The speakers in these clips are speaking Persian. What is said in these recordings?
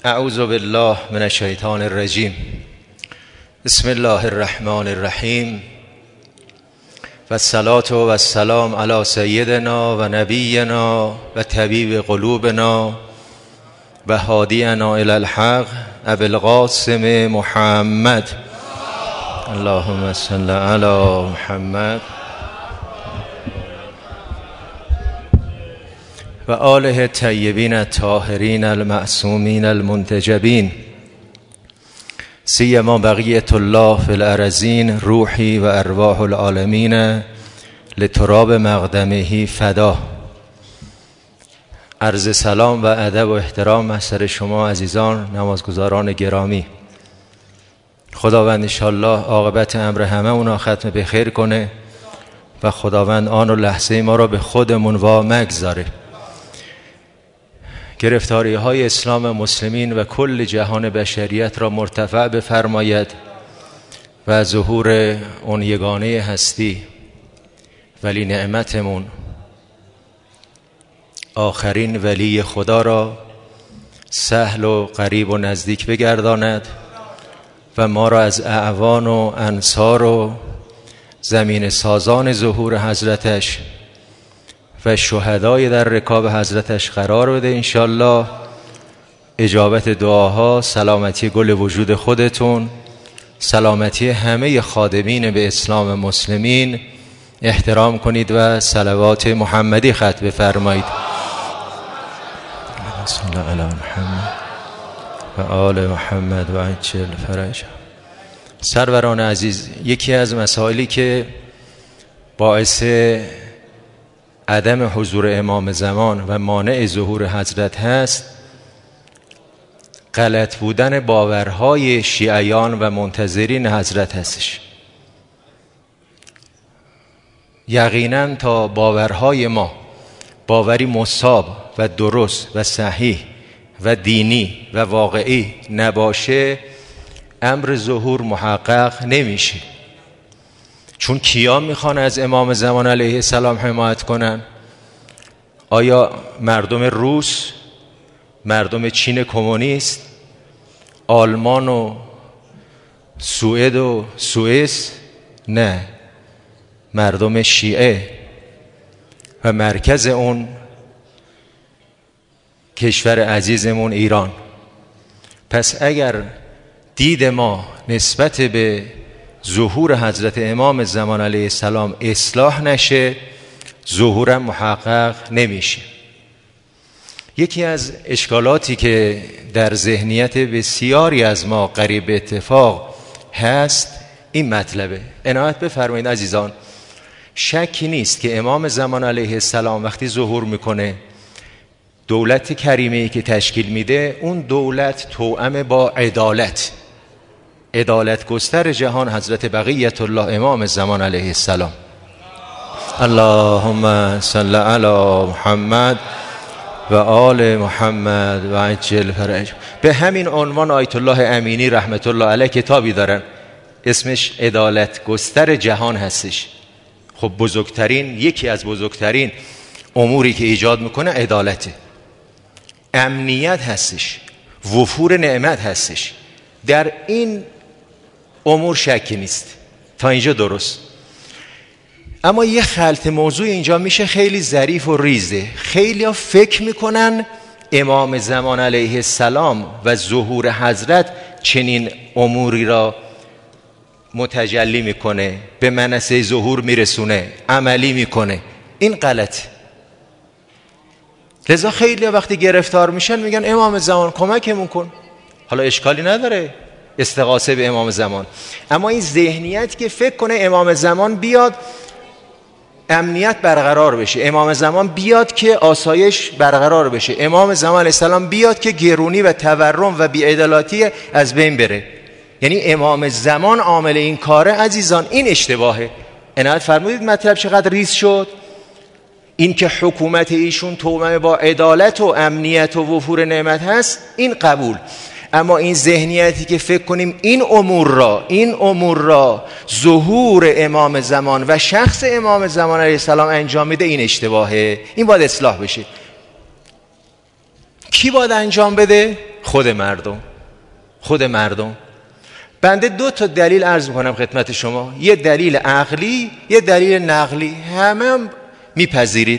اعوذ بالله من الشیطان الرجیم. بسم الله الرحمن الرحیم و الصلاة و السلام علی سیدنا و نبینا و طبیب قلوبنا و هادینا الی الحق ابی القاسم محمد. اللهم صل علی محمد و آله الطیبین الطاهرین المعصومین المنتجبین، سیما بقیة الله فی الارضین، روحی و ارواح العالمین لتراب مقدمه فدا. عرض سلام و ادب و احترام محضر شما عزیزان نمازگزاران گرامی. خداوند انشاءالله عاقبت امر همه اونا ختم به خیر کنه و خداوند آن و لحظه ما را به خودمون وا مگذاره. گرفتاری های اسلام مسلمین و کل جهان بشریت را مرتفع بفرماید و ظهور اون یگانه هستی ولی نعمتمون آخرین ولی خدا را سهل و قریب و نزدیک بگرداند و ما را از اعوان و انصار و زمین سازان ظهور حضرتش و شهدای در رکاب حضرتش قرار بده انشالله. اجابت دعاها، سلامتی گل وجود خودتون، سلامتی همه خادمین به اسلام مسلمین احترام کنید و صلوات محمدی ختم بفرمایید. صلی الله علی محمد و آل محمد و عجل فرج. سروران عزیز، یکی از مسائلی که باعث عدم حضور امام زمان و مانع ظهور حضرت هست غلط بودن باورهای شیعیان و منتظرین حضرت هستش. یقینا تا باورهای ما باوری مصاب و درست و صحیح و دینی و واقعی نباشه امر ظهور محقق نمیشه. چون کیا میخوان از امام زمان علیه السلام حمایت کنن؟ آیا مردم روس، مردم چین کمونیست، آلمان و سوئد و سوئیس؟ نه، مردم شیعه و مرکز اون کشور عزیزمون ایران. پس اگر دید ما نسبت به ظهور حضرت امام زمان علیه السلام اصلاح نشه ظهورم محقق نمیشه. یکی از اشکالاتی که در ذهنیت بسیاری از ما قریب اتفاق هست این مطلبه. عنایت بفرمایید عزیزان، شکی نیست که امام زمان علیه السلام وقتی ظهور میکنه دولت کریمه‌ای که تشکیل میده اون دولت توأم با عدالت گستر جهان حضرت بقیت الله امام زمان علیه السلام. اللهم صل علی محمد و آل محمد و عجل فرج. به همین عنوان آیت الله امینی رحمت الله علیه کتابی دارن اسمش عدالت گستر جهان هستش. خب یکی از بزرگترین اموری که ایجاد میکنه عدالته، امنیت هستش، وفور نعمت هستش. در این امور شکی نیست، تا اینجا درست. اما یه خلط موضوع اینجا میشه خیلی ظریف و ریزه. خیلی ها فکر میکنن امام زمان علیه السلام و ظهور حضرت چنین اموری را متجلی میکنه، به منصه ظهور میرسونه، عملی میکنه. این غلطه. لذا خیلی ها وقتی گرفتار میشن میگن امام زمان کمکمون کن. حالا اشکالی نداره استغاثه به امام زمان، اما این ذهنیت که فکر کنه امام زمان بیاد امنیت برقرار بشه، امام زمان بیاد که آسایش برقرار بشه، امام زمان علیه السلام بیاد که گرونی و تورم و بی‌عدالتی از بین بره، یعنی امام زمان عامل این کاره. عزیزان این اشتباهه. عنایت فرمودید مطلب چقدر ریز شد. این که حکومت ایشون توأم با عدالت و امنیت و وفور نعمت هست این قبول، اما این ذهنیتی که فکر کنیم این امور را ظهور امام زمان و شخص امام زمان علیه السلام انجام میده این اشتباهه. این باید اصلاح بشه. کی باید انجام بده؟ خود مردم. بنده 2 تا دلیل عرض میکنم خدمت شما، یه دلیل عقلی، یه دلیل نقلی. همه میپذیرید،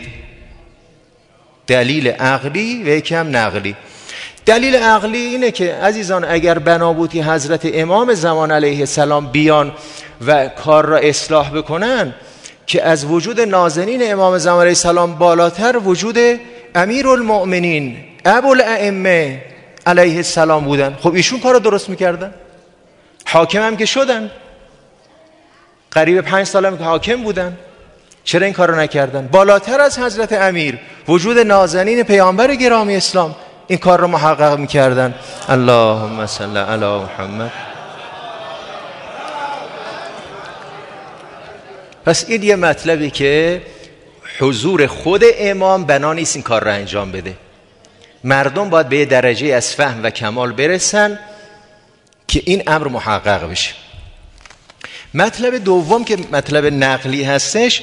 دلیل عقلی و یکم نقلی. دلیل عقلی اینه که عزیزان اگر بنا بود که حضرت امام زمان علیه السلام بیان و کار را اصلاح بکنن که از وجود نازنین امام زمان علیه السلام بالاتر وجود امیرالمؤمنین ابوالائمه علیه السلام بودن، خب ایشون کار را درست میکردن. حاکم هم که شدن، قریب 5 سال هم که حاکم بودن، چرا این کار را نکردن؟ بالاتر از حضرت امیر وجود نازنین پیامبر گرامی اسلام این کار را محقق میکردن. اللهم صل علی محمد. پس این یه مطلبی که حضور خود امام بنا نیست این کار را انجام بده. مردم باید به یه درجه از فهم و کمال برسن که این امر محقق بشه. مطلب دوم که مطلب نقلی هستش،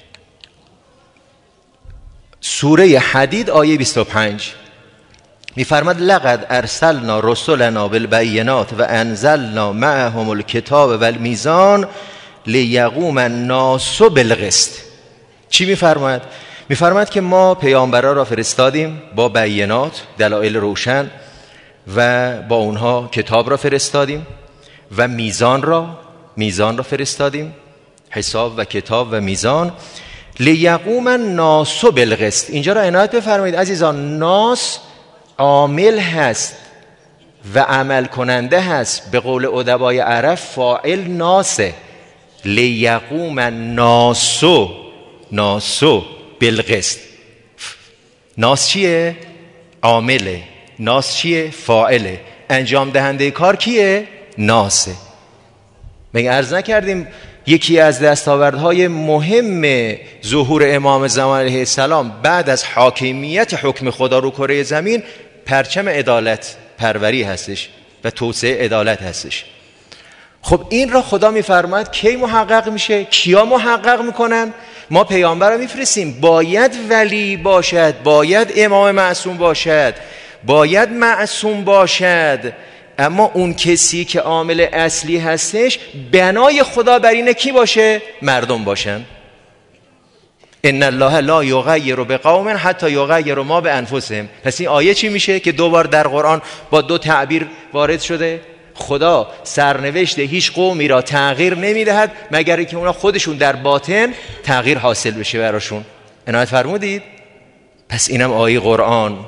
سوره حدید آیه 25 میفرماد لقد ارسلنا رسلنا بالبینات و انزلنا معهم الکتاب والمیزان لیقوم الناس بالقسط. چی میفرماد؟ میفرماد که ما پیامبران را فرستادیم با بینات، دلایل روشن، و با اونها کتاب را فرستادیم و میزان را فرستادیم، حساب و کتاب و میزان. لیقوم الناس بالقسط. اینجا را عنایت بفرمایید عزیزان، ناس عامل هست و عمل کننده هست. به قول ادبای عرب فاعل ناسه. لیقوم الناس بالقسط. ناس چیه؟ عامله. ناس چیه؟ فاعله. انجام دهنده کار کیه؟ ناسه. مگه عرض نکردیم یکی از دستاوردهای مهم ظهور امام زمان علیه السلام بعد از حاکمیت حکم خدا رو کره زمین پرچم عدالت پروری هستش و توسعه عدالت هستش. خب این را خدا میفرماید کی محقق میشه؟ کیا محقق میکنن؟ ما پیامبر رو میفرستیم، باید ولی باشد، باید امام معصوم باشد، باید معصوم باشد، اما اون کسی که عامل اصلی هستش بنای خدا بر اینه کی باشه؟ مردم باشن. ان الله لا یغیر بقوم حتی یغیروا ما بانفسهم. پس این آیه چی میشه که 2 بار در قرآن با 2 تعبیر وارد شده؟ خدا سرنوشت هیچ قومی را تغییر نمیدهد مگر که اونا خودشون در باطن تغییر حاصل بشه براشون. عنایت فرمودید؟ پس اینم آیه قرآن.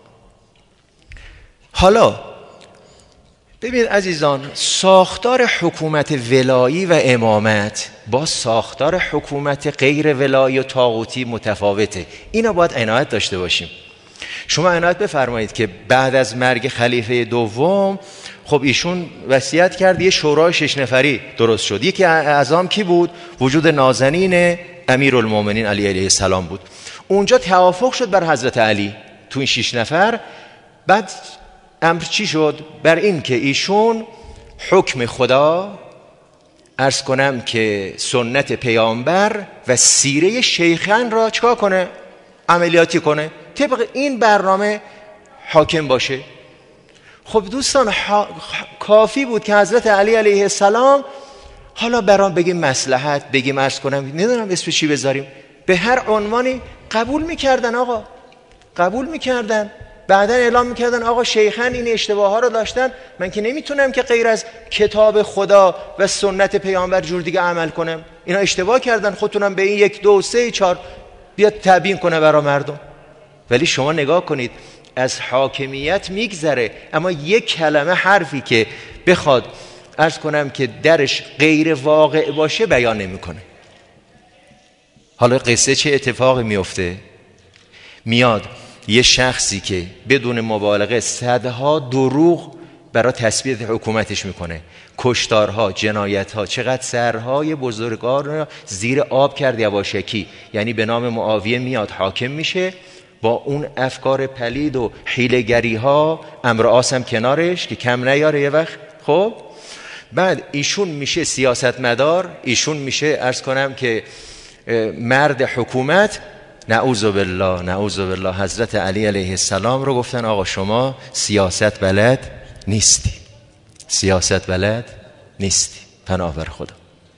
حالا ببینید عزیزان، ساختار حکومت ولایی و امامت با ساختار حکومت غیر ولایی و طاغوتی متفاوته. اینا باید عنایت داشته باشیم. شما عنایت بفرمایید که بعد از مرگ خلیفه دوم خب ایشون وصیت کرد یه شورای 6 نفری درست شد. یکی اعظم کی بود؟ وجود نازنین امیرالمؤمنین علی علیه السلام بود. اونجا توافق شد بر حضرت علی تو این 6 نفر. بعد امر چی شد؟ بر این که ایشون حکم خدا، عرض کنم که سنت پیامبر و سیره شیخان را چکار کنه؟ عملیاتی کنه، طبق این برنامه حاکم باشه. خب دوستان کافی بود که حضرت علی علیه السلام، حالا برام بگیم مصلحت، بگیم عرض کنم نمیدونم اسم چی بذاریم، به هر عنوانی قبول میکردن. آقا قبول میکردن، بعدا اعلام میکردن آقا شیخان این اشتباه ها رو داشتن، من که نمیتونم که غیر از کتاب خدا و سنت پیامبر جور دیگه عمل کنم، اینا اشتباه کردن، خودتونم به این 1 2 3 4 بیاد تبیین کنه برای مردم. ولی شما نگاه کنید، از حاکمیت میگذره، اما یک کلمه حرفی که بخواد عرض کنم که درش غیر واقع باشه بیان نمیکنه. حالا قصه چه اتفاقی میفته؟ میاد یه شخصی که بدون مبالغه صدها دروغ برای تثبیت حکومتش میکنه، کشتارها، جنایتها، چقدر سرهای بزرگان رو زیر آب کرد یواشکی. یعنی به نام معاویه میاد حاکم میشه با اون افکار پلید و حیله‌گری ها، عمرو عاص هم کنارش که کم نیاره یه وقت. خب بعد ایشون میشه سیاستمدار، ایشون میشه عرض کنم که مرد حکومت نعوذ بالله نعوذ بالله حضرت علی علیه السلام رو گفتن آقا شما سیاست بلد نیستی، سیاست بلد نیستی، پناه بر خدا.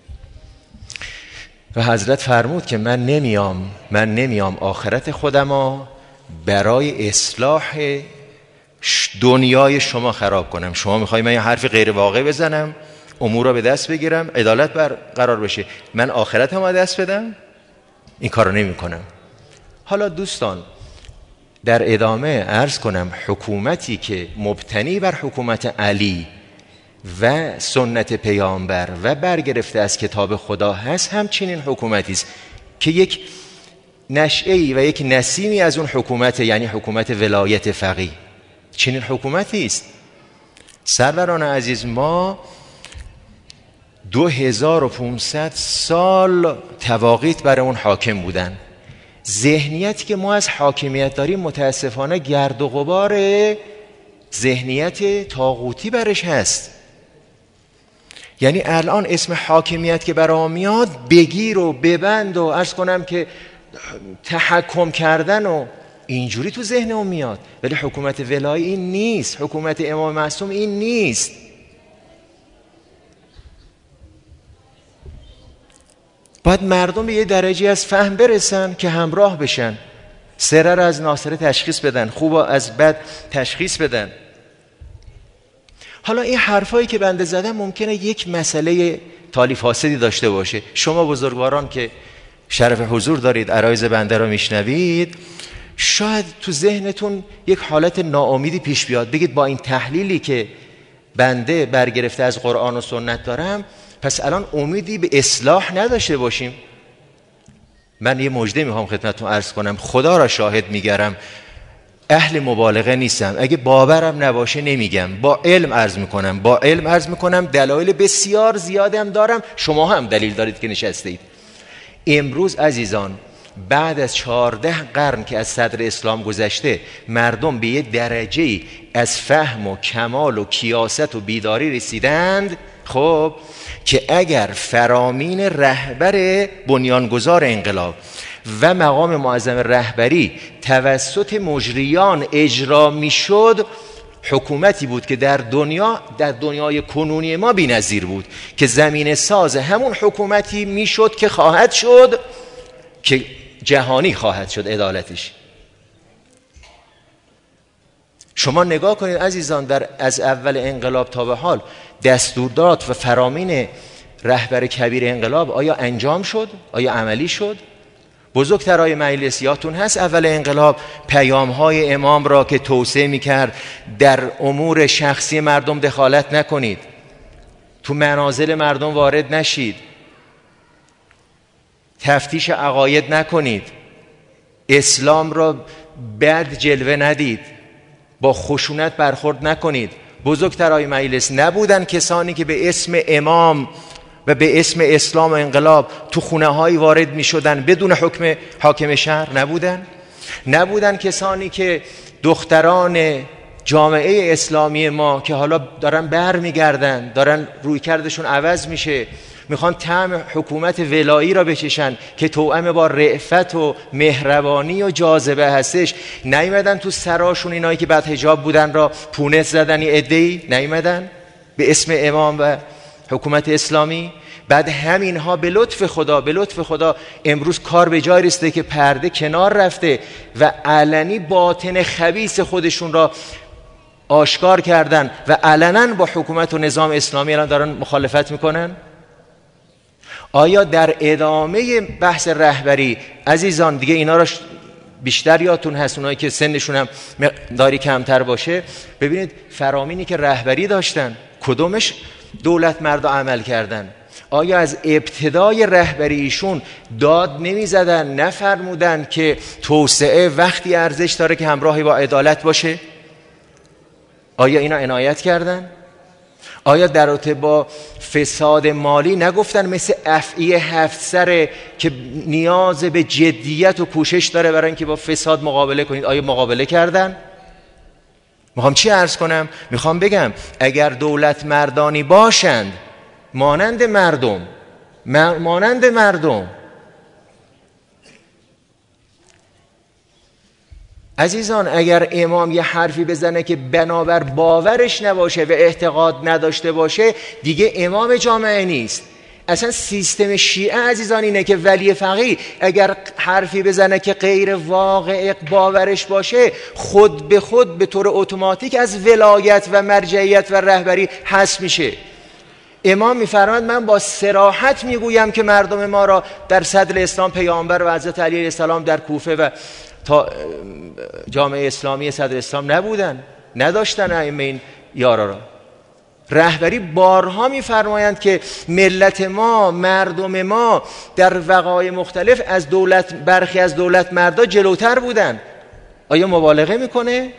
و حضرت فرمود که من نمیام آخرت خودمو برای اصلاح دنیای شما خراب کنم. شما میخوای من یه حرف غیر واقع بزنم، امور رو به دست بگیرم، عدالت برقرار بشه، من آخرتم رو دست بدم؟ این کارو نمی کنم. حالا دوستان در ادامه عرض کنم حکومتی که مبتنی بر حکومت علی و سنت پیامبر و برگرفته از کتاب خدا هست، همچنین حکومتی است که یک نشعه‌ای و یک نسیمی از اون حکومت، یعنی حکومت ولایت فقیه، چنین حکومتی است. سروران عزیز، ما 2500 سال تواقیت برای اون حاکم بودن. ذهنیتی که ما از حاکمیت داریم متاسفانه گرد و غبار ذهنیت طاغوتی برش هست. یعنی الان اسم حاکمیت که برام میاد بگیر و ببند و عرض کنم که تحکم کردن و اینجوری تو ذهنم میاد، ولی حکومت ولایی این نیست، حکومت امام معصوم این نیست. باید مردم به یه درجه از فهم برسن که همراه بشن، سره از ناصره تشخیص بدن، خوب از بد تشخیص بدن. حالا این حرفایی که بنده زدم ممکنه یک مسئله تالی فاسدی داشته باشه. شما بزرگواران که شرف حضور دارید، عرایض بنده رو میشنوید، شاید تو ذهنتون یک حالت ناامیدی پیش بیاد، بگید با این تحلیلی که بنده برگرفته از قرآن و سنت دارم، پس الان امیدی به اصلاح نداشته باشیم. من یه مژده میخوام خدمتتون عرض کنم، خدا را شاهد میگرم، اهل مبالغه نیستم، اگه باورم نباشه نمیگم، با علم عرض میکنم، دلایل بسیار زیادم دارم، شما هم دلیل دارید که نشسته اید. امروز عزیزان بعد از 14 قرن که از صدر اسلام گذشته، مردم به یه درجه‌ای از فهم و کمال و کیاست و بیداری رسیدند، خب که اگر فرامین رهبر بنیانگذار انقلاب و مقام معظم رهبری توسط مجریان اجرا میشد، حکومتی بود که در دنیای کنونی ما بی‌نظیر بود، که زمین ساز همون حکومتی میشد که خواهد شد، که جهانی خواهد شد عدالتش. شما نگاه کنید عزیزان، از اول انقلاب تا به حال دستوردات و فرامین رهبر کبیر انقلاب آیا انجام شد؟ آیا عملی شد؟ بزرگترهای مجلس یادتون هست اول انقلاب پیام‌های امام را که توصیه می‌کرد در امور شخصی مردم دخالت نکنید، تو منازل مردم وارد نشید، تفتیش عقاید نکنید، اسلام را بد جلوه ندید، با خشونت برخورد نکنید. بزرگترهای مجلس نبودن کسانی که به اسم امام و به اسم اسلام و انقلاب تو خونه هایی وارد می شدن بدون حکم حاکم شهر؟ نبودن کسانی که دختران جامعه اسلامی ما که حالا دارن بر می گردن، دارن روی کردشون عوض میشه، میخوان طعم حکومت ولایی را بچشن که توأم با رأفت و مهربانی و جاذبه هستش، نیومدن تو سراشون اینایی که بعد حجاب بودن را پونت زدن، عده‌ای نیومدن به اسم امام و حکومت اسلامی. بعد همینها به لطف خدا امروز کار به جای رسیده که پرده کنار رفته و علنی باطن خبیث خودشون را آشکار کردن و علنا با حکومت و نظام اسلامی الان دارن مخالفت میکنن. آیا در ادامه بحث رهبری عزیزان دیگه اینا را بیشتر یادتون هست، اونایی که سنشون هم مقداری کمتر باشه، ببینید فرامینی که رهبری داشتن کدومش دولت مرد عمل کردن؟ آیا از ابتدای رهبری ایشون داد نمی زدن، نفرمودن که توسعه وقتی ارزش داره که همراهی با عدالت باشه؟ آیا اینا عنایت کردن؟ آیا در رابطه با فساد مالی نگفتن مثل افعی 7 سره که نیاز به جدیت و کوشش داره برای اینکه با فساد مقابله کنید؟ آیا مقابله کردن؟ میخوام چی عرض کنم؟ میخوام بگم اگر دولت مردانی باشند، مانند مردم عزیزان اگر امام یه حرفی بزنه که بنابر باورش نباشه و اعتقاد نداشته باشه دیگه امام جامعه نیست. اصلا سیستم شیعه عزیزان اینه که ولی فقیه اگر حرفی بزنه که غیر واقع باورش باشه خود به خود به طور اتوماتیک از ولایت و مرجعیت و رهبری حذف میشه. امام میفرماید من با صراحت میگویم که مردم ما را در صدر اسلام پیامبر و حضرت علی علیه السلام در کوفه و تا جامعه اسلامی صدر اسلام نبودن، نداشتن ائمه این یارا را. رهبری بارها میفرمایند که ملت ما، مردم ما در وقایع مختلف از دولت، برخی از دولت مردا جلوتر بودن. آیا مبالغه میکنه؟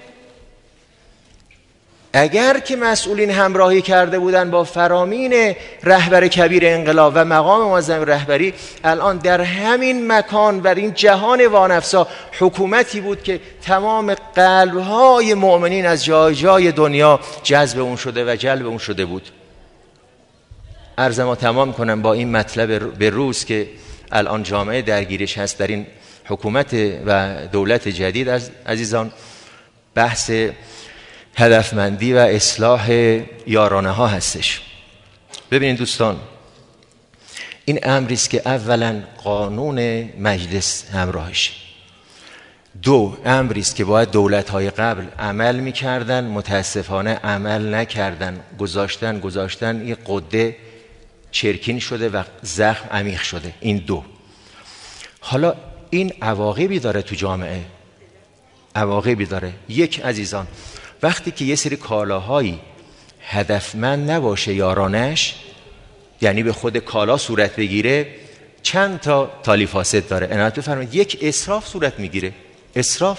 اگر که مسئولین همراهی کرده بودن با فرامین رهبر کبیر انقلاب و مقام معظم رهبری، الان در همین مکان و این جهان وانفسا حکومتی بود که تمام قلب‌های مؤمنین از جای جای دنیا جذب اون شده و جلب اون شده بود. عرض ما تمام کنم با این مطلب به روز که الان جامعه درگیرش هست در این حکومت و دولت جدید. عزیزان بحث هدفمندی و اصلاح یارانه ها هستش. ببینید دوستان، این امری است که اولا قانون مجلس همراهش، دو امری است که باید دولت های قبل عمل میکردن، متاسفانه عمل نکردن، گذاشتن این قده چرکین شده و زخم عمیق شده. این دو. حالا این عواقبی داره تو جامعه، عواقبی داره. یک عزیزان، وقتی که یه سری کالاهایی هدفمند نباشه یارانش، یعنی به خود کالا صورت بگیره، چند تا تالی فاسد داره. عنایت بفرمایید، یک اسراف صورت میگیره. اسراف.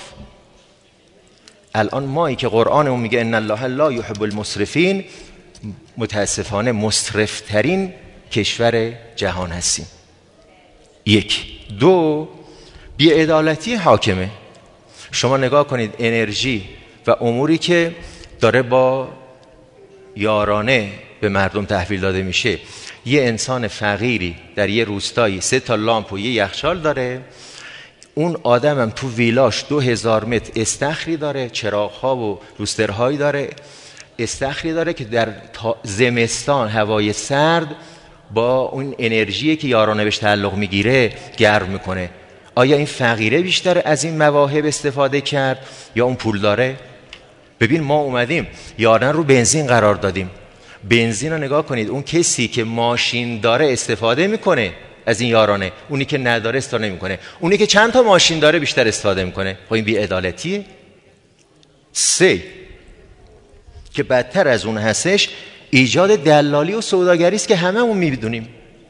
الان مایی که قرآنمون میگه ان الله لا یحب المسرفین، متاسفانه مسرفترین کشور جهان هستیم. یک. دو، بی‌عدالتی حاکمه. شما نگاه کنید انرژی و اموری که داره با یارانه به مردم تحویل داده میشه. یه انسان فقیری در یه روستایی 3 تا لامپ و یه یخچال داره، اون آدمم تو ویلاش 2000 متر استخری داره، چراغ‌ها و روسترهایی داره، استخری داره که در زمستان هوای سرد با اون انرژی که یارانه بهش تعلق میگیره گرم میکنه. آیا این فقیره بیشتر از این مواهب استفاده کرد یا اون پول داره؟ ببین ما اومدیم یارانه رو بنزین قرار دادیم. بنزین رو نگاه کنید، اون کسی که ماشین داره استفاده میکنه از این یارانه، اونی که نداره استفاده نمیکنه. اونی که چند تا ماشین داره بیشتر استفاده میکنه. خب این بی‌عدالتیه. 3 که بدتر از اون هستش، ایجاد دلالی و سوداگری است که هممون میدونیم.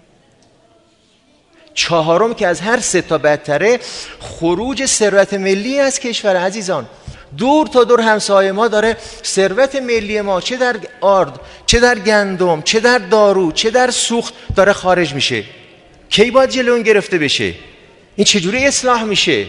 4 که از هر 3 تا بدتره، خروج ثروت ملی از کشور. عزیزان دور تا دور همسایه ما داره ثروت ملی ما، چه در آرد، چه در گندم، چه در دارو، چه در سوخت داره خارج میشه. کی باید جلو اون گرفته بشه؟ این چجوری اصلاح میشه؟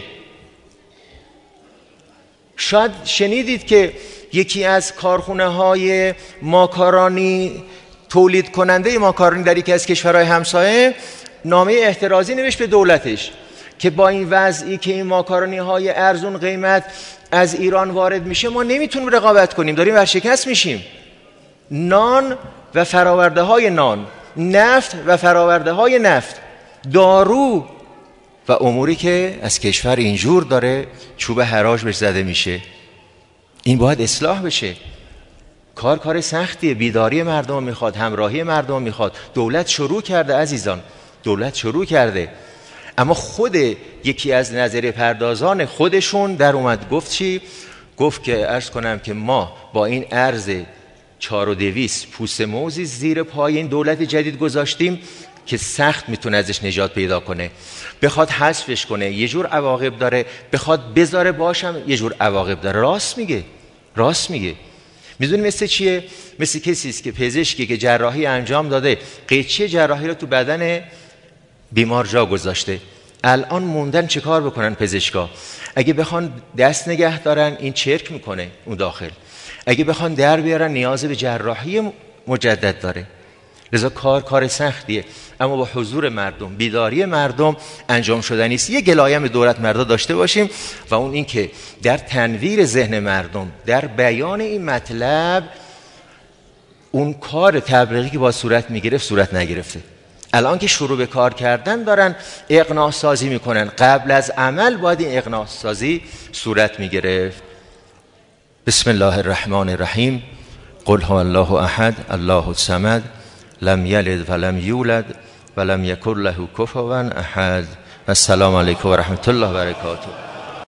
شاید شنیدید که یکی از کارخونه های ماکارونی، تولید کننده ماکارونی در یکی از کشورهای همسایه، نامه اعتراضی نوشت به دولتش که با این وضعی که این ماکارونی های ارزون قیمت از ایران وارد میشه ما نمیتونیم رقابت کنیم، داریم ورشکست میشیم. نان و فراورده های نان، نفت و فراورده های نفت، دارو و اموری که از کشور اینجور داره چوب حراج بهش زده میشه. این باید اصلاح بشه. کار سختیه، بیداری مردم میخواد، همراهی مردم میخواد. دولت شروع کرده عزیزان، دولت شروع کرده، اما خود یکی از نظریه پردازان خودشون در اومد گفت چی؟ گفت که عرض کنم که ما با این ارز 4200 پوست موزی زیر پای این دولت جدید گذاشتیم که سخت میتونه ازش نجات پیدا کنه. بخواد حذفش کنه یه جور عواقب داره، بخواد بذاره باشم یه جور عواقب داره. راست میگه. میدونی مثل چیه؟ مثل کسی است که پزشکی که جراحی انجام داده، قیچی جراحی رو تو بدن بیمار جا گذاشته. الان موندن چه کار بکنن پزشکا؟ اگه بخوان دست نگه دارن این چرک میکنه اون داخل، اگه بخوان در بیارن نیاز به جراحی مجدد داره. لذا کار سختیه، اما با حضور مردم، بیداری مردم انجام شدنی است. یه گلایم دولت مردا داشته باشیم و اون این که در تنویر ذهن مردم، در بیان این مطلب، اون کار تبلیغی که با صورت میگرفت صورت نگرفته. الان که شروع به کار کردن دارن اقناع سازی میکنن، قبل از عمل باید این اقناع سازی صورت میگرفت. بسم الله الرحمن الرحیم. قل هو الله احد الله الصمد لم یلد ولم یولد ولم یکن له کفوا احد. و السلام علیکم و رحمت الله و برکاته.